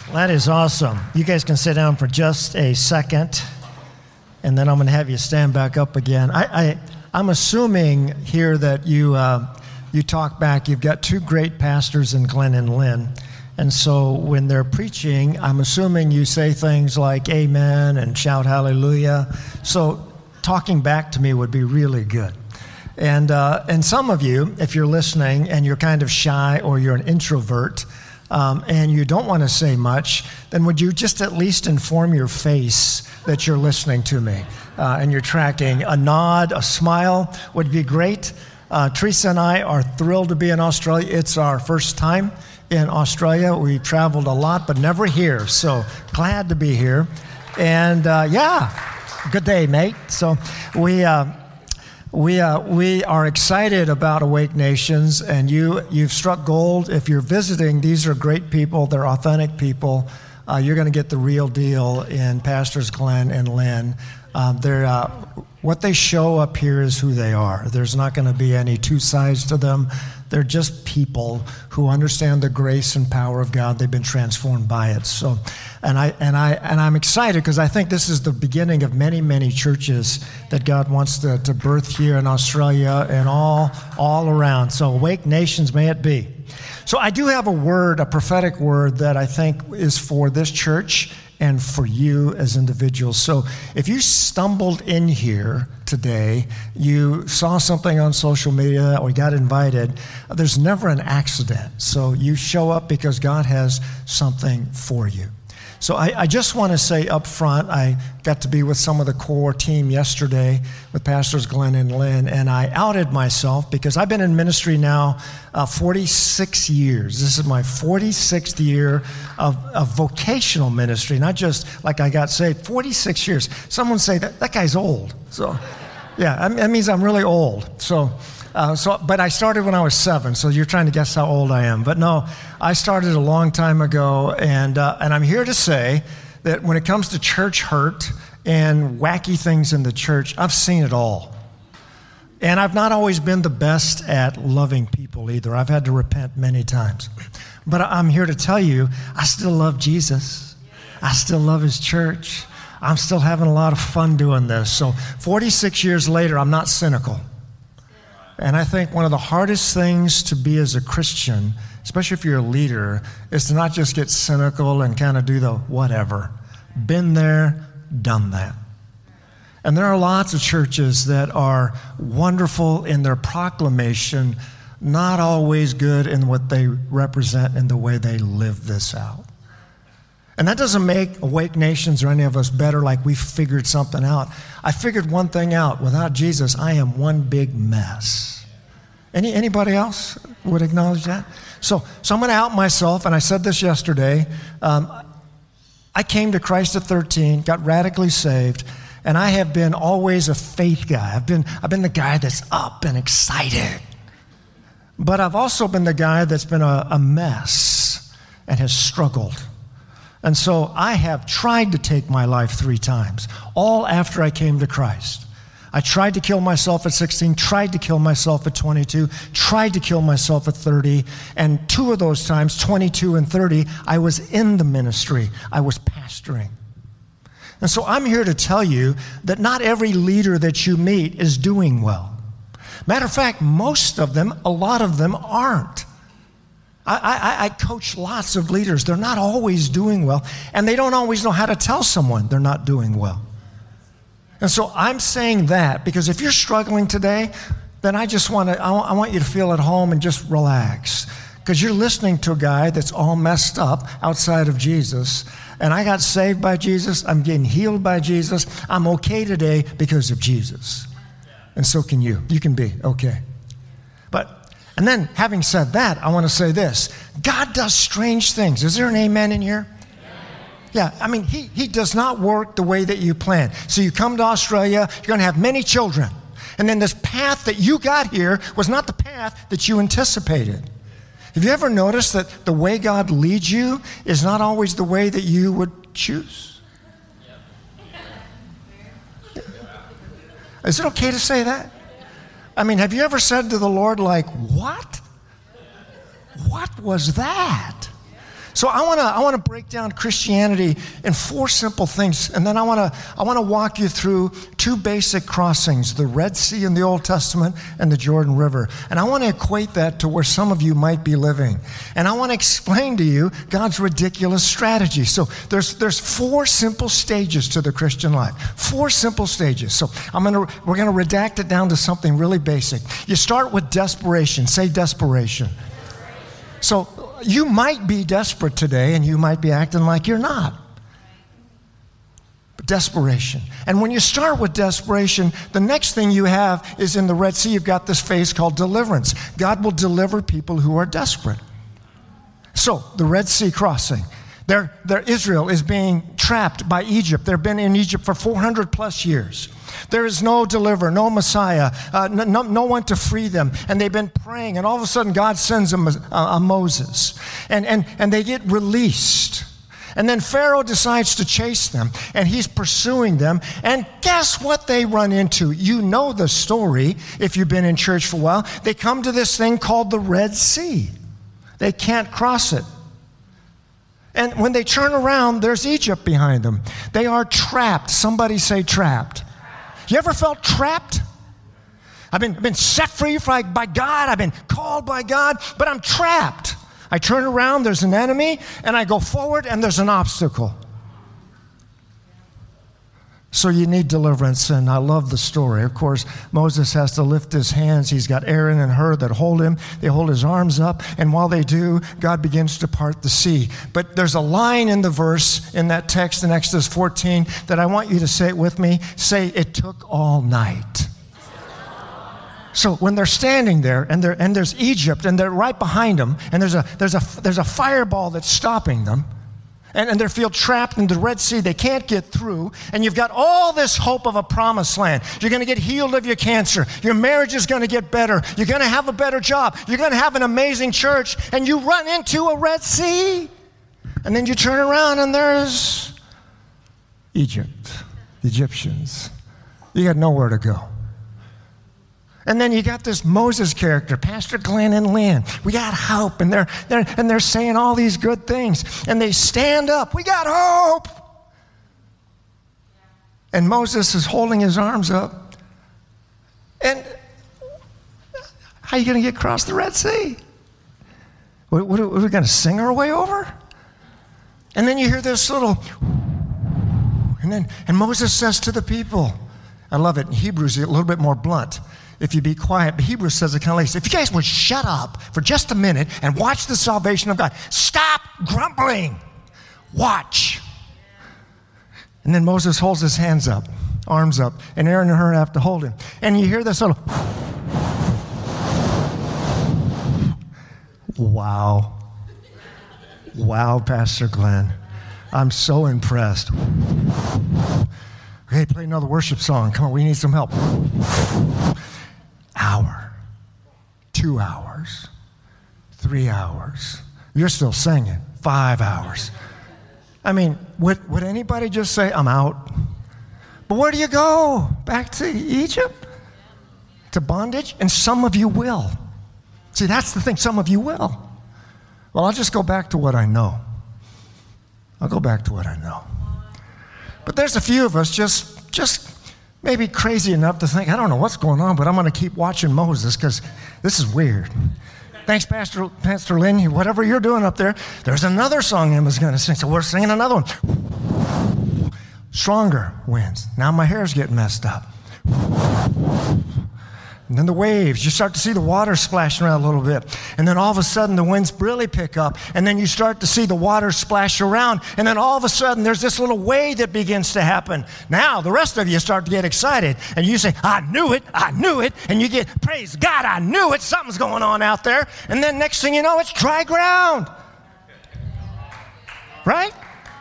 That is awesome. You guys can sit down for just a second, and then I'm going to have you stand back up again. I'm assuming here that you talk back. You've got two great pastors in Glenn and Lynn, and so when they're preaching, I'm assuming you say things like amen and shout hallelujah. So talking back to me would be really good. And some of you, if you're listening and you're kind of shy or you're an introvert, and you don't want to say much, then would you just at least inform your face that you're listening to me and you're tracking? A nod, a smile would be great. Teresa and I are thrilled to be in Australia. It's our first time in Australia. We've traveled a lot, but never here, so glad to be here. And good day, mate. So we are excited about Awake Nations, and you've struck gold. If you're visiting, these are great people. They're authentic people. You're going to get the real deal in Pastors Glenn and Lynn. What they show up here is who they are. There's not going to be any two sides to them. They're just people who understand the grace and power of God. They've been transformed by it. So, and I'm excited because I think this is the beginning of many, many churches that God wants to birth here in Australia and all around. So, Awake Nations may it be. So, I do have a prophetic word that I think is for this church and for you as individuals. So if you stumbled in here today, you saw something on social media or got invited, there's never an accident. So you show up because God has something for you. So I just want to say up front, I got to be with some of the core team yesterday with Pastors Glenn and Lynn, and I outed myself because I've been in ministry now 46 years. This is my 46th year of vocational ministry, not just like I got saved. 46 years. Someone say, that guy's old. So, yeah, that means I'm really old. But I started when I was 7, so you're trying to guess how old I am. But no, I started a long time ago, and I'm here to say that when it comes to church hurt and wacky things in the church, I've seen it all. And I've not always been the best at loving people either. I've had to repent many times. But I'm here to tell you, I still love Jesus. I still love his church. I'm still having a lot of fun doing this. So 46 years later, I'm not cynical. And I think one of the hardest things to be as a Christian, especially if you're a leader, is to not just get cynical and kind of do the whatever. Been there, done that. And there are lots of churches that are wonderful in their proclamation, not always good in what they represent and the way they live this out. And that doesn't make Awake Nations or any of us better like we figured something out. I figured one thing out. Without Jesus, I am one big mess. Anybody else would acknowledge that? So I'm going to out myself, and I said this yesterday. I came to Christ at 13, got radically saved, and I have been always a faith guy. I've been the guy that's up and excited. But I've also been the guy that's been a mess and has struggled. And so I have tried to take my life 3 times, all after I came to Christ. I tried to kill myself at 16, tried to kill myself at 22, tried to kill myself at 30, and 2 of those times, 22 and 30, I was in the ministry. I was pastoring. And so I'm here to tell you that not every leader that you meet is doing well. Matter of fact, most of them, a lot of them aren't. I coach lots of leaders. They're not always doing well, and they don't always know how to tell someone they're not doing well. And so I'm saying that because if you're struggling today, then I want you to feel at home and just relax, because you're listening to a guy that's all messed up outside of Jesus. And I got saved by Jesus. I'm getting healed by Jesus. I'm okay today because of Jesus. And so can you. You can be okay. And then, having said that, I want to say this. God does strange things. Is there an amen in here? Yeah, I mean, he does not work the way that you plan. So you come to Australia, you're going to have many children. And then this path that you got here was not the path that you anticipated. Have you ever noticed that the way God leads you is not always the way that you would choose? Is it okay to say that? I mean, have you ever said to the Lord, like, what? What was that? So I want to break down Christianity in 4 simple things, and then I want to walk you through 2 basic crossings, the Red Sea in the Old Testament and the Jordan River. And I want to equate that to where some of you might be living. And I want to explain to you God's ridiculous strategy. So there's 4 simple stages to the Christian life. 4 simple stages. So we're going to redact it down to something really basic. You start with desperation. Say desperation. So you might be desperate today, and you might be acting like you're not. But desperation. And when you start with desperation, the next thing you have is in the Red Sea, you've got this phase called deliverance. God will deliver people who are desperate. So, the Red Sea crossing. Israel is being trapped by Egypt. They've been in Egypt for 400 plus years. There is no deliverer, no Messiah, no one to free them. And they've been praying, and all of a sudden God sends them a Moses. And they get released. And then Pharaoh decides to chase them, and he's pursuing them. And guess what they run into? You know the story if you've been in church for a while. They come to this thing called the Red Sea. They can't cross it. And when they turn around, there's Egypt behind them. They are trapped. Somebody say trapped. You ever felt trapped? I've been set free by God. I've been called by God, but I'm trapped. I turn around, there's an enemy, and I go forward, and there's an obstacle. So you need deliverance, and I love the story. Of course, Moses has to lift his hands. He's got Aaron and Hur that hold him. They hold his arms up, and while they do, God begins to part the sea. But there's a line in the verse, in that text in Exodus 14, that I want you to say it with me. Say, it took all night. So when they're standing there, and there's Egypt, and they're right behind them, and there's a fireball that's stopping them, and they feel trapped in the Red Sea. They can't get through. And you've got all this hope of a promised land. You're going to get healed of your cancer. Your marriage is going to get better. You're going to have a better job. You're going to have an amazing church. And you run into a Red Sea. And then you turn around and there's Egypt, the Egyptians. You got nowhere to go. And then you got this Moses character, Pastor Glenn and Lynn. We got hope, and they're saying all these good things. And they stand up. We got hope. And Moses is holding his arms up. And how are you going to get across the Red Sea? What are we going to sing our way over? And then you hear this little, and Moses says to the people, I love it. In Hebrews, a little bit more blunt. If you be quiet, but Hebrews says it kind of like this. If you guys would shut up for just a minute and watch the salvation of God. Stop grumbling. Watch. And then Moses holds his hands up, arms up, and Aaron and Hur have to hold him. And you hear this little, wow. Wow, Pastor Glenn. I'm so impressed. Okay, play another worship song. Come on, we need some help. Hour, 2 hours, 3 hours. You're still singing. 5 hours. I mean, would anybody just say, I'm out? But where do you go? Back to Egypt? To bondage? And some of you will. See, that's the thing. Some of you will. Well, I'll just go back to what I know. I'll go back to what I know. But there's a few of us just maybe crazy enough to think, I don't know what's going on, but I'm going to keep watching Moses because this is weird. Thanks, Pastor Lynn. Whatever you're doing up there, there's another song Emma's going to sing. So we're singing another one. Stronger winds. Now my hair's getting messed up. And then the waves, you start to see the water splashing around a little bit. And then all of a sudden the winds really pick up. And then you start to see the water splash around. And then all of a sudden there's this little wave that begins to happen. Now the rest of you start to get excited. And you say, I knew it. And you get, praise God, I knew it. Something's going on out there. And then next thing you know, it's dry ground. Right?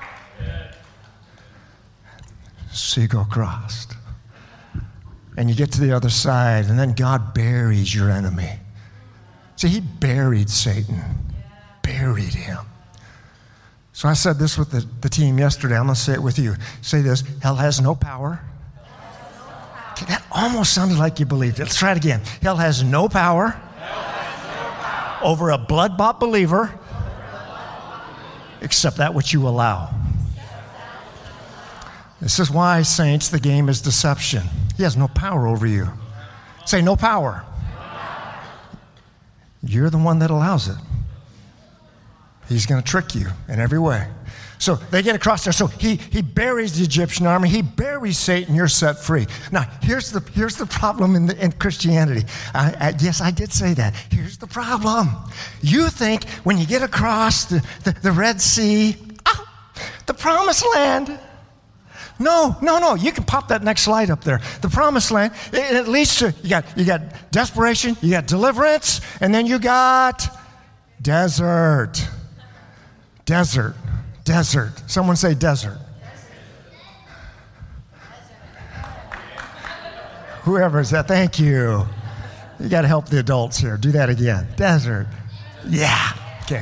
So you go across. And you get to the other side, and then God buries your enemy. See, he buried Satan. Buried him. So I said this with the team yesterday. I'm going to say it with you. Say this, hell has no power. Okay, that almost sounded like you believed it. Let's try it again. Hell has no power over a blood-bought believer except that which you allow. This is why, saints, the game is deception. He has no power over you. Say, no power. You're the one that allows it. He's going to trick you in every way. So they get across there. So he buries the Egyptian army. He buries Satan. You're set free. Now, here's the problem in Christianity. Yes, I did say that. Here's the problem. You think when you get across the Red Sea, the promised land. No. You can pop that next slide up there. The promised land, it leads to, you got desperation, you got deliverance, and then you got desert. Desert. Someone say desert. Whoever is that, thank you. You got to help the adults here. Do that again. Desert. Yeah. Okay.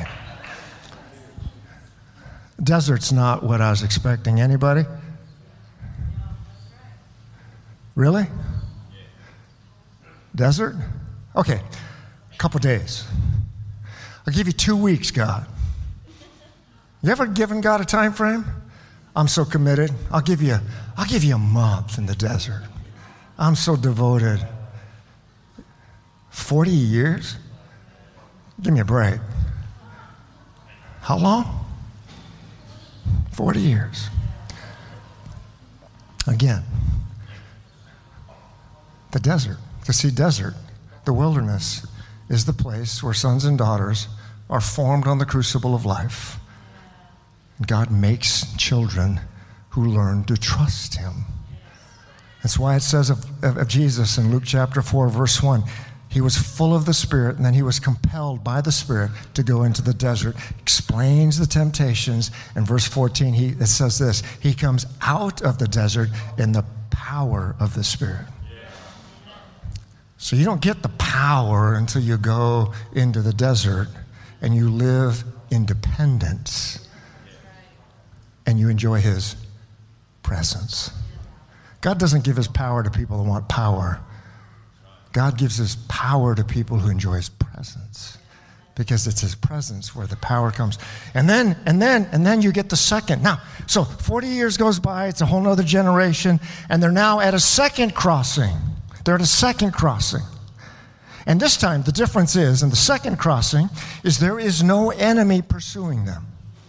Desert's not what I was expecting. Anybody? Really? Desert? Okay. A couple days. I'll give you 2 weeks, God. You ever given God a time frame? I'm so committed. I'll give you a month in the desert. I'm so devoted. 40 years? Give me a break. How long? 40 years. Again, the desert, the wilderness is the place where sons and daughters are formed on the crucible of life. God makes children who learn to trust him. That's why it says of Jesus in Luke chapter 4, verse 1, he was full of the Spirit, and then he was compelled by the Spirit to go into the desert. Explains the temptations. In verse 14, it says this, he comes out of the desert in the power of the Spirit. So you don't get the power until you go into the desert and you live in dependence. And you enjoy his presence. God doesn't give his power to people who want power. God gives his power to people who enjoy his presence. Because it's his presence where the power comes. And then you get the second. Now, so 40 years goes by, it's a whole nother generation, and they're now at a second crossing. They're at a second crossing. And this time, the difference is, in the second crossing, is there is no enemy pursuing them.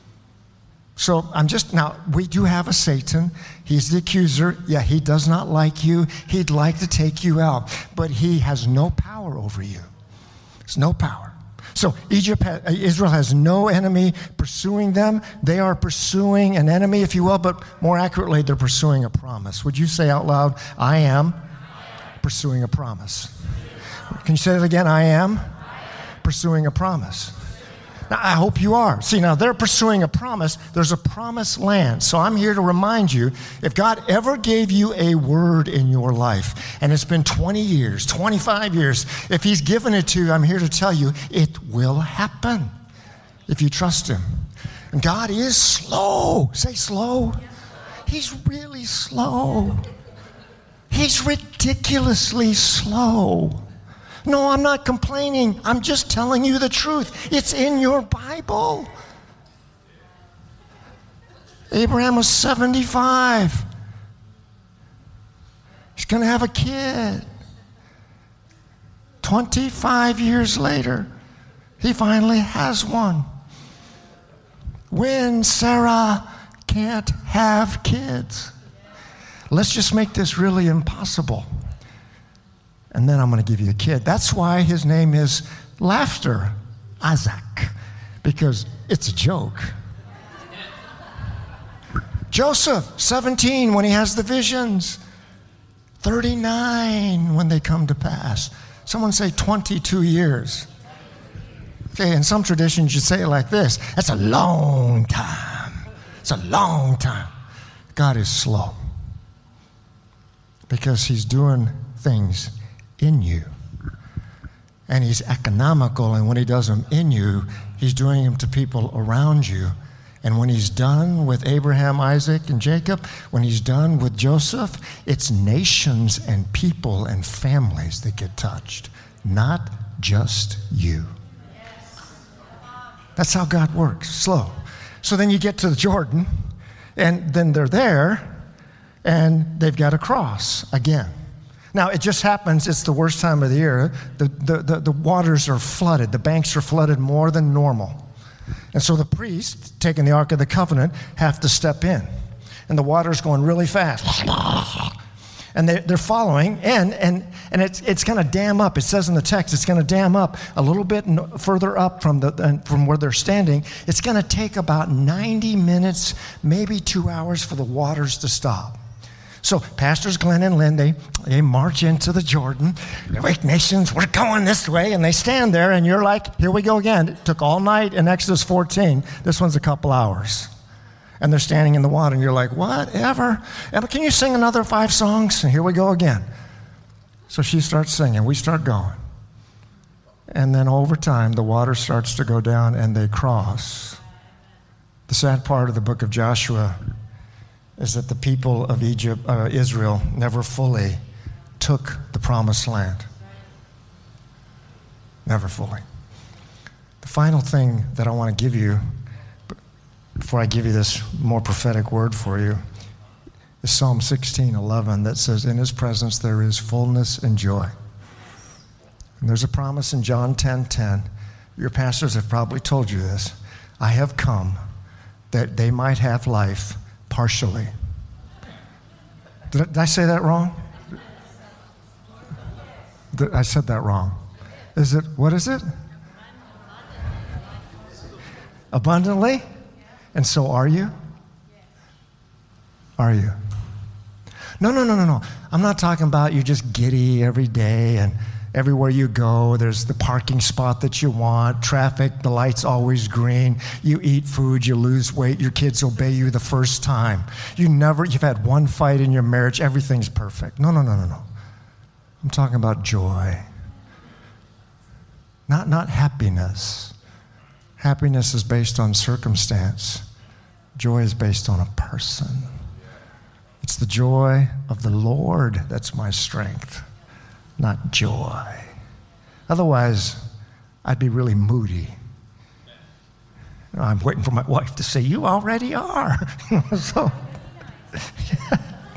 So now we do have a Satan. He's the accuser. Yeah, he does not like you. He'd like to take you out. But he has no power over you. There's no power. So Israel has no enemy pursuing them. They are pursuing an enemy, if you will, but more accurately, they're pursuing a promise. Would you say out loud, I am pursuing a promise? Can you say it again? I am pursuing a promise. Now, I hope you are. See, now they're pursuing a promise. There's a promised land. So I'm here to remind you, if God ever gave you a word in your life, and it's been 20 years, 25 years, if he's given it to you, I'm here to tell you, it will happen if you trust him. And God is slow. Say slow. He's really slow. He's ridiculously slow. No, I'm not complaining. I'm just telling you the truth. It's in your Bible. Abraham was 75. He's going to have a kid. 25 years later, he finally has one. When Sarah can't have kids. Let's just make this really impossible. And then I'm going to give you a kid. That's why his name is Laughter, Isaac, because it's a joke. Joseph, 17 when he has the visions. 39 when they come to pass. Someone say 22 years. Okay, in some traditions you say it like this. That's a long time. It's a long time. God is slow because he's doing things in you. And he's economical, and when he does them in you, he's doing them to people around you. And when he's done with Abraham, Isaac, and Jacob, when he's done with Joseph, it's nations and people and families that get touched, not just you. That's how God works, slow. So then you get to the Jordan, and then they're there, and they've got to cross again. Now, it just happens, it's the worst time of the year. The waters are flooded. The banks are flooded more than normal. And so the priests, taking the Ark of the Covenant, have to step in. And the water's going really fast. And they're following, and it's going to dam up. It says in the text, it's going to dam up a little bit further up from where they're standing. It's going to take about 90 minutes, maybe 2 hours for the waters to stop. So Pastors Glenn and Lynn, they march into the Jordan. Awake Nations, we're going this way. And they stand there, and you're like, here we go again. It took all night in Exodus 14. This one's a couple hours. And they're standing in the water, and you're like, whatever. Emma, can you sing another 5 songs? And here we go again. So she starts singing. We start going. And then over time, the water starts to go down, and they cross. The sad part of the book of Joshua is that the people of Israel never fully took the promised land. Never fully. The final thing that I want to give you, before I give you this more prophetic word for you, is Psalm 16:11 that says, in his presence there is fullness and joy. And there's a promise in John 10:10. Your pastors have probably told you this. I have come that they might have life partially. Did I say that wrong? I said that wrong. What is it? Abundantly? And so are you? Are you? No. I'm not talking about you just giddy every day and everywhere you go, there's the parking spot that you want, traffic, the light's always green, you eat food, you lose weight, your kids obey you the first time. You've had one fight in your marriage, everything's perfect. No. I'm talking about joy. Not happiness. Happiness is based on circumstance. Joy is based on a person. It's the joy of the Lord that's my strength, not joy. Otherwise, I'd be really moody. I'm waiting for my wife to say, you already are. So, yeah.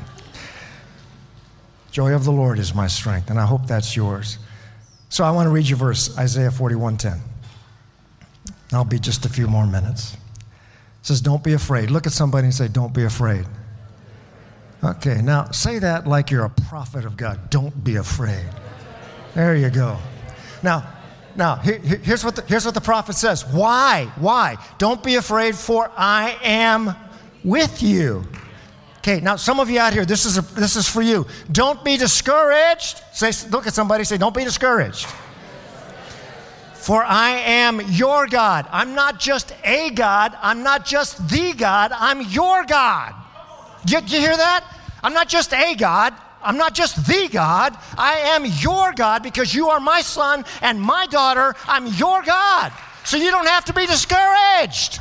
Joy of the Lord is my strength, and I hope that's yours. So I want to read you a verse, Isaiah 41:10. I'll be just a few more minutes. It says, don't be afraid. Look at somebody and say, don't be afraid. Okay, now say that like you're a prophet of God. Don't be afraid. There you go. Now, here's what the prophet says. Why? Don't be afraid, for I am with you. Okay, now some of you out here, this is for you. Don't be discouraged. Look at somebody, say, don't be discouraged. For I am your God. I'm not just a God. I'm not just the God. I'm your God. Did you hear that? I'm not just a God. I'm not just the God. I am your God because you are my son and my daughter. I'm your God. So you don't have to be discouraged.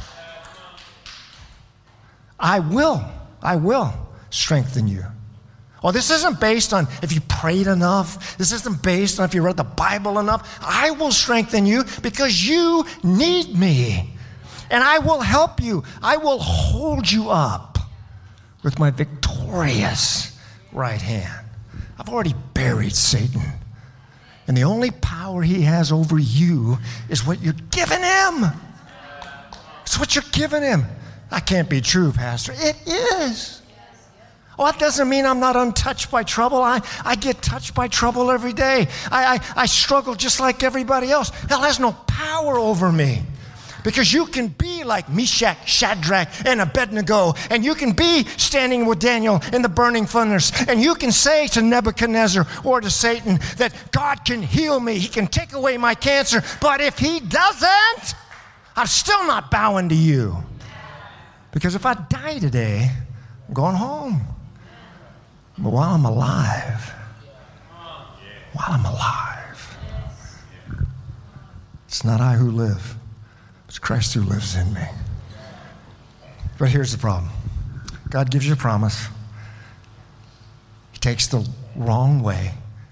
I will strengthen you. Oh, this isn't based on if you prayed enough. This isn't based on if you read the Bible enough. I will strengthen you because you need me. And I will help you. I will hold you up with my victorious right hand. I've already buried Satan. And the only power he has over you is what you're giving him. It's what you're giving him. That can't be true, Pastor. It is. Oh, that doesn't mean I'm not untouched by trouble. I get touched by trouble every day. I struggle just like everybody else. Hell has no power over me. Because you can be like Meshach, Shadrach, and Abednego, and you can be standing with Daniel in the burning furnace, and you can say to Nebuchadnezzar or to Satan that God can heal me, he can take away my cancer, but if he doesn't, I'm still not bowing to you. Because if I die today, I'm going home. But while I'm alive, it's not I who live. It's Christ who lives in me. But here's the problem. God gives you a promise. He takes the wrong way.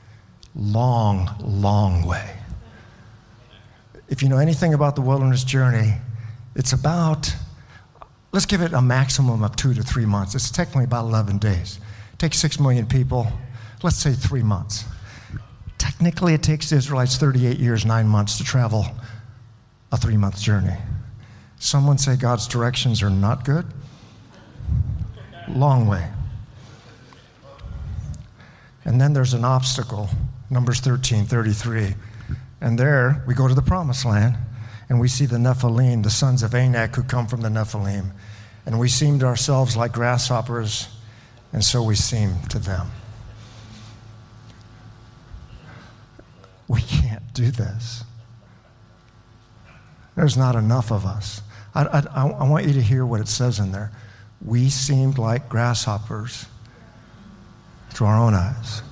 Long way. If you know anything about the wilderness journey, it's about let's give it a maximum of 2 to 3 months. It's technically about 11 days. Take 6 million people, let's say 3 months. Technically, it takes the Israelites 38 years, 9 months to travel a 3-month journey. Someone say God's directions are not good? Long way. And then there's an obstacle, Numbers 13:33. And there we go to the promised land, and we see the Nephilim, the sons of Anak who come from the Nephilim. And we seem to ourselves like grasshoppers, and so we seem to them. We can't do this. There's not enough of us. I want you to hear what it says in there. We seemed like grasshoppers to our own eyes,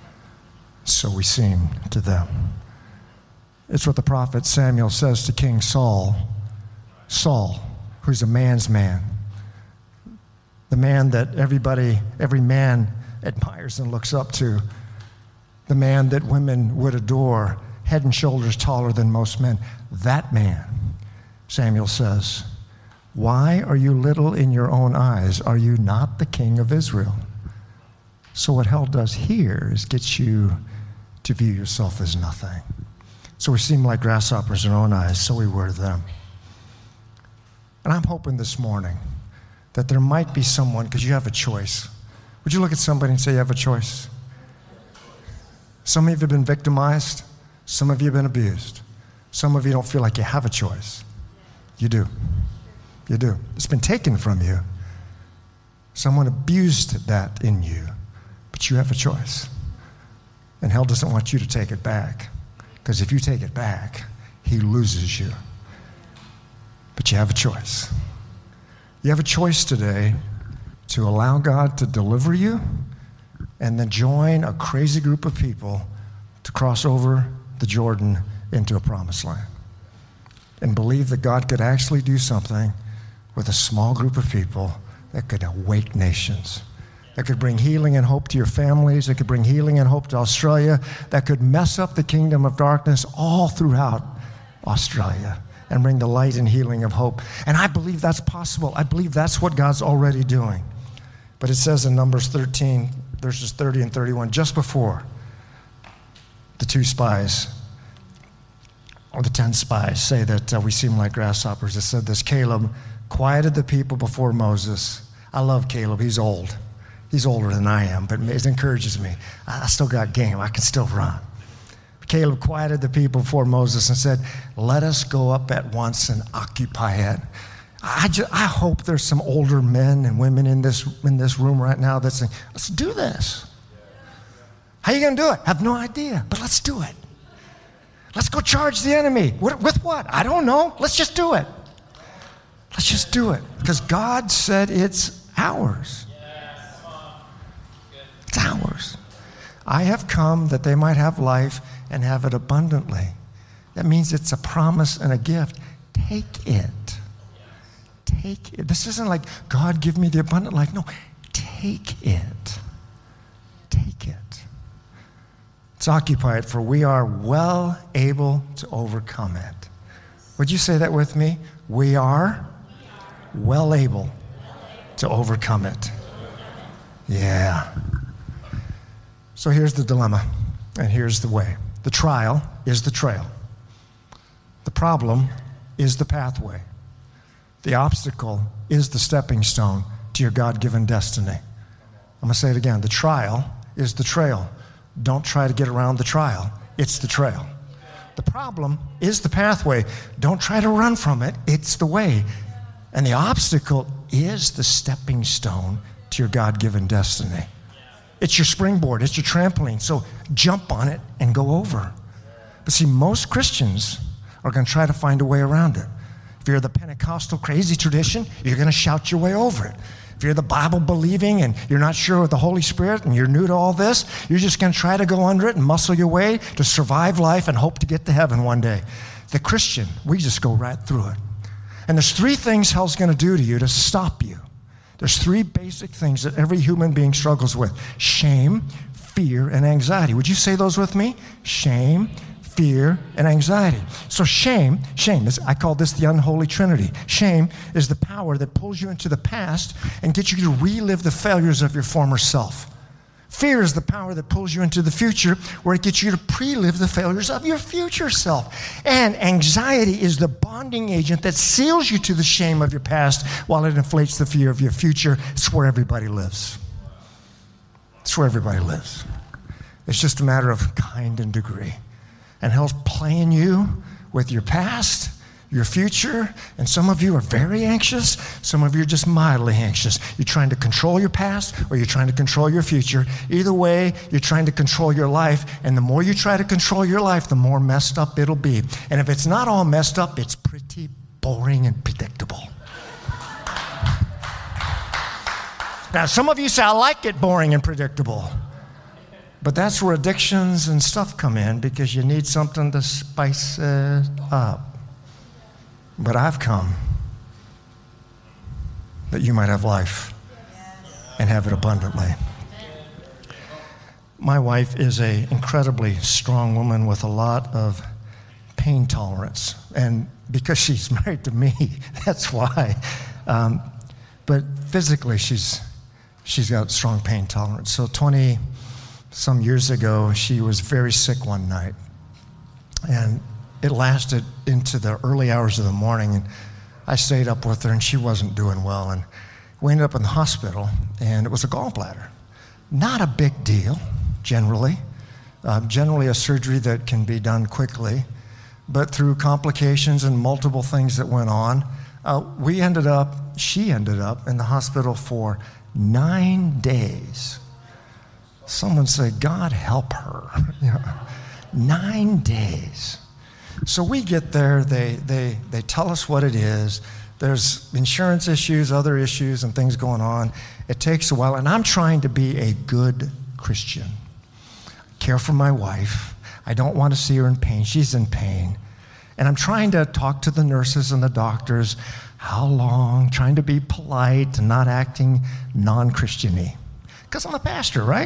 so we seem to them. It's what the prophet Samuel says to King Saul. Saul, who's a man's man, the man that every man admires and looks up to, the man that women would adore, head and shoulders taller than most men. That man, Samuel says, why are you little in your own eyes? Are you not the king of Israel? So what hell does here is get you to view yourself as nothing. So we seem like grasshoppers in our own eyes, so we were to them. And I'm hoping this morning that there might be someone, because you have a choice. Would you look at somebody and say you have a choice? Some of you have been victimized. Some of you have been abused. Some of you don't feel like you have a choice. You do. You do. It's been taken from you. Someone abused that in you, but you have a choice. And hell doesn't want you to take it back, because if you take it back, he loses you. But you have a choice. You have a choice today to allow God to deliver you and then join a crazy group of people to cross over the Jordan into a promised land and believe that God could actually do something with a small group of people that could awake nations, that could bring healing and hope to your families, that could bring healing and hope to Australia, that could mess up the kingdom of darkness all throughout Australia and bring the light and healing of hope. And I believe that's possible. I believe that's what God's already doing. But it says in Numbers 13, verses 30 and 31, just before the 2 spies, or the 10 spies, say that we seem like grasshoppers, it said this: Caleb quieted the people before Moses. I love Caleb. He's old. He's older than I am, but it encourages me. I still got game. I can still run. Caleb quieted the people before Moses and said, let us go up at once and occupy it. I hope there's some older men and women in this room right now that say, let's do this. How are you going to do it? I have no idea, but let's do it. Let's go charge the enemy. With what? I don't know. Let's just do it. Let's just do it. Because God said it's ours. It's ours. I have come that they might have life and have it abundantly. That means it's a promise and a gift. Take it. Take it. This isn't like, God, give me the abundant life. No, take it. Take it. Let's occupy it, for we are well able to overcome it. Would you say that with me? We are well able to overcome it. Yeah. So here's the dilemma, and here's the way. The trial is the trail. The problem is the pathway. The obstacle is the stepping stone to your God-given destiny. I'm going to say it again. The trial is the trail. Don't try to get around the trial. It's the trail. The problem is the pathway. Don't try to run from it. It's the way. And the obstacle is the stepping stone to your God-given destiny. It's your springboard. It's your trampoline. So jump on it and go over. But see, most Christians are going to try to find a way around it. If you're the Pentecostal crazy tradition, you're going to shout your way over it. If you're the Bible believing and you're not sure with the Holy Spirit and you're new to all this, you're just going to try to go under it and muscle your way to survive life and hope to get to heaven one day. The Christian, we just go right through it. And there's 3 things hell's going to do to you to stop you. There's 3 basic things that every human being struggles with: shame, fear, and anxiety. Would you say those with me? Shame, fear, and anxiety. So shame is, I call this the unholy trinity. Shame is the power that pulls you into the past and gets you to relive the failures of your former self. Fear is the power that pulls you into the future, where it gets you to pre-live the failures of your future self. And anxiety is the bonding agent that seals you to the shame of your past while it inflates the fear of your future. It's where everybody lives. It's where everybody lives. It's just a matter of kind and degree. And hell's playing you with your past, your future, and some of you are very anxious. Some of you are just mildly anxious. You're trying to control your past or you're trying to control your future. Either way, you're trying to control your life, and the more you try to control your life, the more messed up it'll be. And if it's not all messed up, it's pretty boring and predictable. Now, some of you say, I like it boring and predictable. But that's where addictions and stuff come in, because you need something to spice it up. But I've come that you might have life and have it abundantly. My wife is an incredibly strong woman with a lot of pain tolerance. And because she's married to me, that's why. But physically, she's got strong pain tolerance. So 20-some years ago, she was very sick one night. And it lasted into the early hours of the morning, and I stayed up with her, and she wasn't doing well. And we ended up in the hospital, and it was a gallbladder. Not a big deal, generally. Generally a surgery that can be done quickly. But through complications and multiple things that went on, she ended up in the hospital for 9 days. Someone say, God help her. 9 days. So we get there, they tell us what it is. There's insurance issues, other issues, and things going on. It takes a while, and I'm trying to be a good Christian. Care for my wife. I don't want to see her in pain. She's in pain. And I'm trying to talk to the nurses and the doctors. How long? Trying to be polite and not acting non-Christian-y. Because I'm a pastor, right?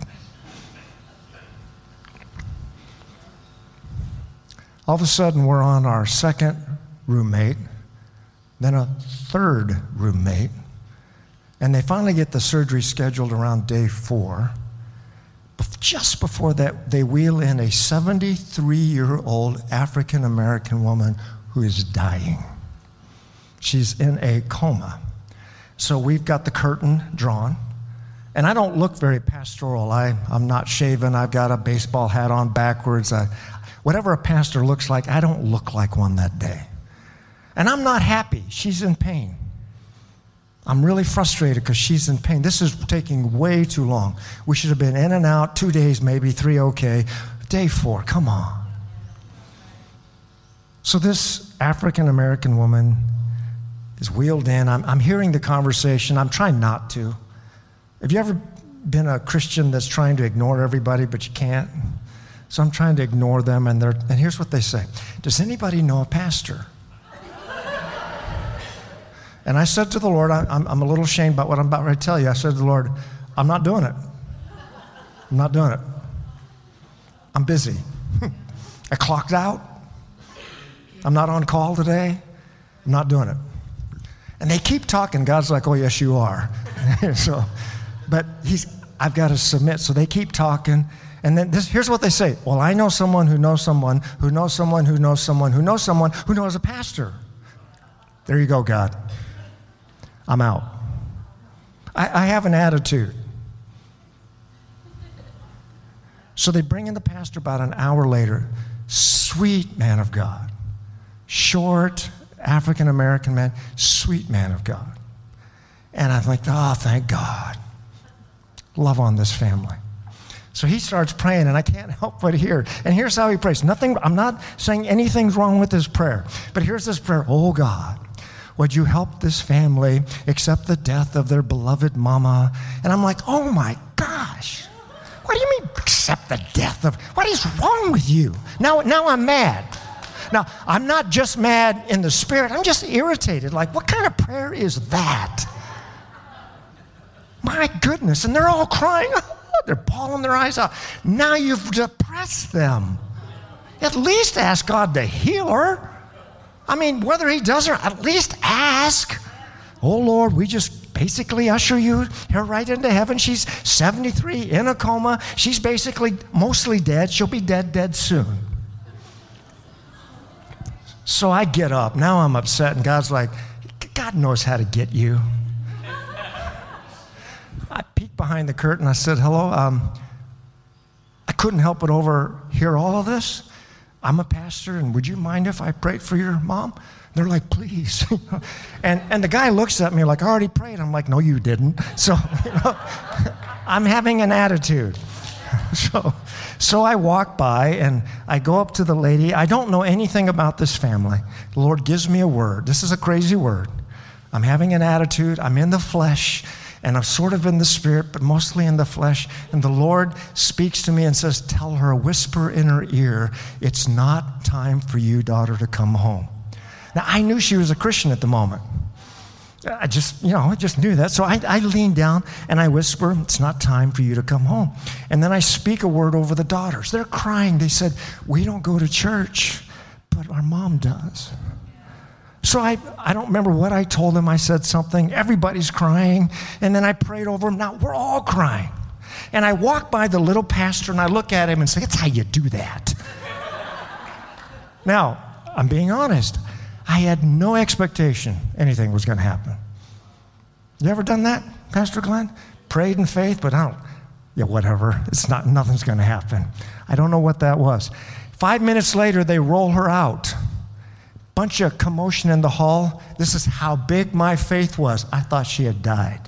All of a sudden, we're on our second roommate, then a third roommate, and they finally get the surgery scheduled around day 4. Just before that, they wheel in a 73-year-old African-American woman who is dying. She's in a coma. So we've got the curtain drawn, and I don't look very pastoral. I'm not shaven. I've got a baseball hat on backwards. Whatever a pastor looks like, I don't look like one that day. And I'm not happy. She's in pain. I'm really frustrated because she's in pain. This is taking way too long. We should have been in and out 2 days, maybe 3, okay. Day 4, come on. So this African-American woman is wheeled in. I'm hearing the conversation. I'm trying not to. Have you ever been a Christian that's trying to ignore everybody, but you can't? So I'm trying to ignore them, and here's what they say. Does anybody know a pastor? And I said to the Lord, I'm a little ashamed about what I'm about to tell you. I said to the Lord, I'm not doing it. I'm not doing it. I'm busy. I clocked out. I'm not on call today. I'm not doing it. And they keep talking. God's like, oh, yes, you are. But I've got to submit. So they keep talking. And then here's what they say. Well, I know someone who knows someone who knows someone who knows someone who knows someone who knows a pastor. There you go, God. I'm out. I have an attitude. So they bring in the pastor about an hour later. Sweet man of God. Short, African-American man. Sweet man of God. And I'm like, oh, thank God. Love on this family. So he starts praying, and I can't help but hear. And here's how he prays. I'm not saying anything's wrong with his prayer, but here's this prayer. Oh, God, would you help this family accept the death of their beloved mama? And I'm like, oh, my gosh. What do you mean accept the death of? What is wrong with you? Now I'm mad. Now, I'm not just mad in the spirit. I'm just irritated. Like, what kind of prayer is that? My goodness. And they're all crying. They're bawling their eyes out. Now you've depressed them. At least ask God to heal her. I mean, whether he does or at least ask. Oh, Lord, we just basically usher her right into heaven. She's 73, in a coma. She's basically mostly dead. She'll be dead soon. So I get up. Now I'm upset, and God's like, God knows how to get you. I peeked behind the curtain. I said, hello. I couldn't help but overhear all of this. I'm a pastor, and would you mind if I prayed for your mom? They're like, please. and the guy looks at me like, I already prayed. I'm like, no, you didn't. So, I'm having an attitude. So I walk by, and I go up to the lady. I don't know anything about this family. The Lord gives me a word. This is a crazy word. I'm having an attitude. I'm in the flesh. And I'm sort of in the spirit, but mostly in the flesh. And the Lord speaks to me and says, tell her, whisper in her ear, it's not time for you, daughter, to come home. Now, I knew she was a Christian at the moment. I just knew that. So I lean down and I whisper, it's not time for you to come home. And then I speak a word over the daughters. They're crying. They said, we don't go to church, but our mom does. So I don't remember what I told them. I said something. Everybody's crying. And then I prayed over them. Now we're all crying. And I walk by the little pastor and I look at him and say, that's how you do that. Now, I'm being honest. I had no expectation anything was going to happen. You ever done that, Pastor Glenn? Prayed in faith, but whatever. Nothing's going to happen. I don't know what that was. 5 minutes later, they roll her out. Bunch of commotion in the hall. This is how big my faith was. I thought she had died.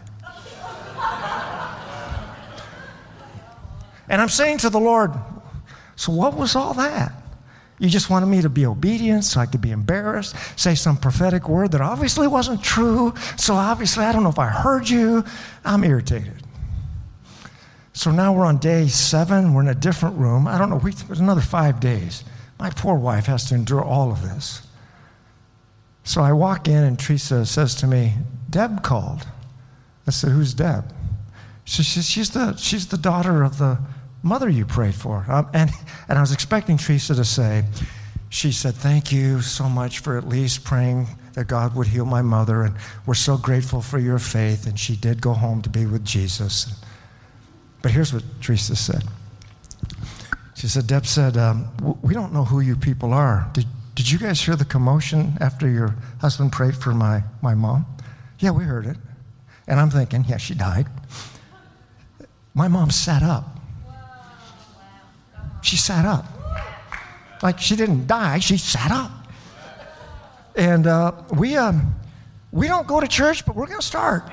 And I'm saying to the Lord, so what was all that? You just wanted me to be obedient so I could be embarrassed, say some prophetic word that obviously wasn't true. So obviously, I don't know if I heard you. I'm irritated. So now we're on day 7. We're in a different room. I don't know. There's another 5 days. My poor wife has to endure all of this. So I walk in, and Teresa says to me, Deb called. I said, who's Deb? She's the daughter of the mother you prayed for. And I was expecting Teresa to say, she said, thank you so much for at least praying that God would heal my mother, and we're so grateful for your faith, and she did go home to be with Jesus. But here's what Teresa said. She said, Deb said, we don't know who you people are. Did you guys hear the commotion after your husband prayed for my mom? Yeah, we heard it. And I'm thinking, yeah, she died. My mom sat up. She sat up. Like she didn't die, she sat up. And we don't go to church, but we're going to start.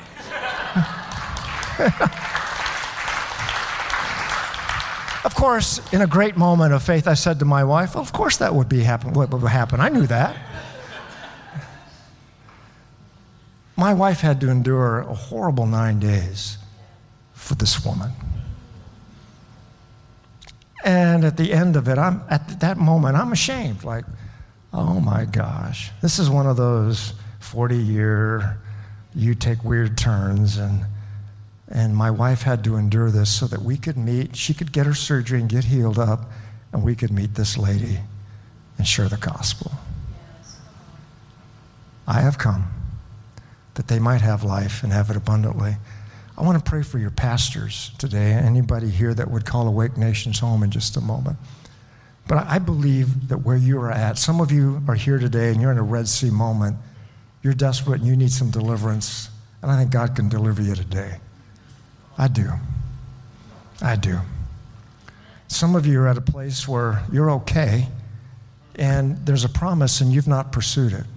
Of course, in a great moment of faith, I said to my wife, well, of course that would happen. What would happen? I knew that. My wife had to endure a horrible 9 days for this woman. And at the end of it, at that moment, I'm ashamed. Like, oh my gosh, this is one of those 40-year, you take weird turns, and my wife had to endure this so that we could meet. She could get her surgery and get healed up, and we could meet this lady and share the gospel. I have come that they might have life and have it abundantly. I want to pray for your pastors today, anybody here that would call Awake Nations home in just a moment. But I believe that where you are at, some of you are here today and you're in a Red Sea moment. You're desperate and you need some deliverance, and I think God can deliver you today. I do. Some of you are at a place where you're okay, and there's a promise and you've not pursued it.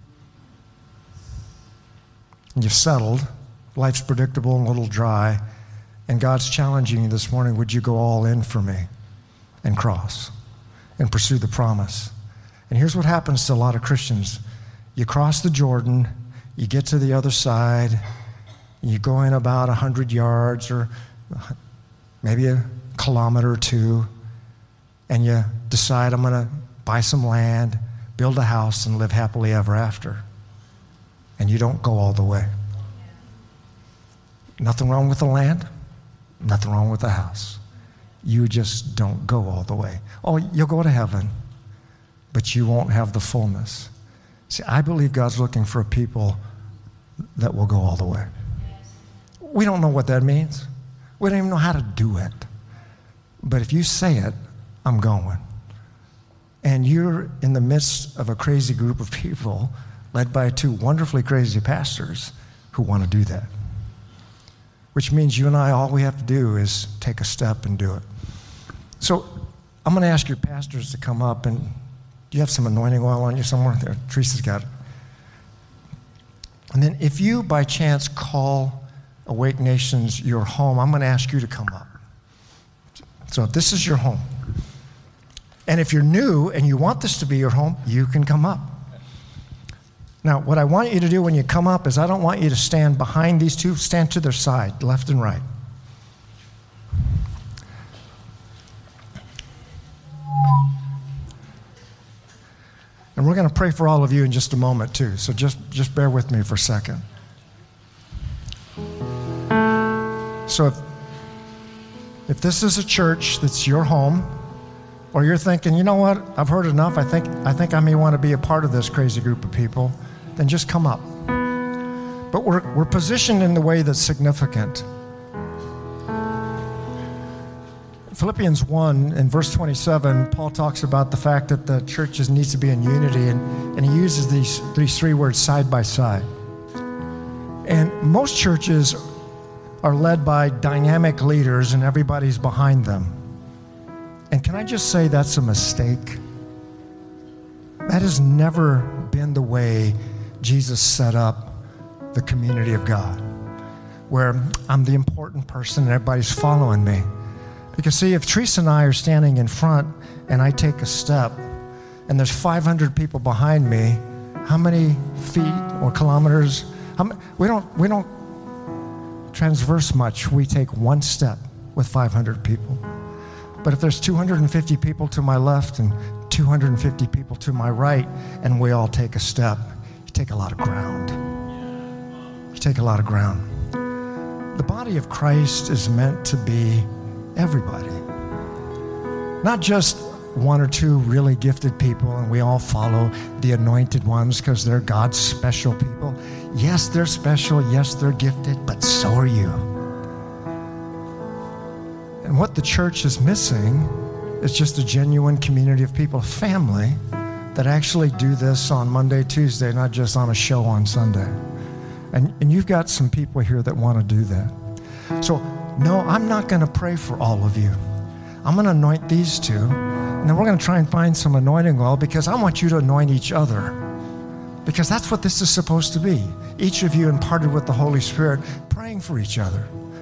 And you've settled. Life's predictable and a little dry, and God's challenging you this morning, would you go all in for me and cross and pursue the promise? And here's what happens to a lot of Christians. You cross the Jordan, you get to the other side, you go in about 100 yards or maybe a kilometer or 2, and you decide, I'm going to buy some land, build a house, and live happily ever after. And you don't go all the way. Nothing wrong with the land, nothing wrong with the house. You just don't go all the way. Oh, you'll go to heaven. but you won't have the fullness. See, I believe God's looking for a people that will go all the way. We don't know what that means. We don't even know how to do it. But if you say it, I'm going. And you're in the midst of a crazy group of people led by two wonderfully crazy pastors who want to do that. Which means you and I, all we have to do is take a step and do it. So I'm going to ask your pastors to come up, and do you have some anointing oil on you somewhere? There, Teresa's got it. And then if you, by chance, call Awake Nations your home, I'm going to ask you to come up. So if this is your home, and if you're new and you want this to be your home, you can come up. Now, what I want you to do when you come up is I don't want you to stand behind these two. Stand to their side, left and right. And we're going to pray for all of you in just a moment, too. So just bear with me for a second. So if this is a church that's your home, or you're thinking, you know what, I've heard enough, I think I may want to be a part of this crazy group of people, then just come up. But we're positioned in the way that's significant. Philippians 1 in verse 27, Paul talks about the fact that the churches needs to be in unity, and he uses these three words, side by side. And most churches are led by dynamic leaders and everybody's behind them. And can I just say that's a mistake? That has never been the way Jesus set up the community of God, where I'm the important person and everybody's following me. Because see, if Teresa and I are standing in front and I take a step and there's 500 people behind me, how many feet or kilometers? We don't transverse much. We take one step with 500 people. But if there's 250 people to my left and 250 people to my right, and we all take a step, you take a lot of ground. You take a lot of ground. The body of Christ is meant to be everybody. Not just one or two really gifted people, and we all follow the anointed ones because they're God's special people. Yes, they're special. Yes, they're gifted, but so are you. And what the church is missing is just a genuine community of people, family, that actually do this on Monday, Tuesday, not just on a show on Sunday. And you've got some people here that want to do that. So, no, I'm not going to pray for all of you. I'm going to anoint these two, and then we're going to try and find some anointing oil because I want you to anoint each other. Because that's what this is supposed to be. Each of you imparted with the Holy Spirit, praying for each other.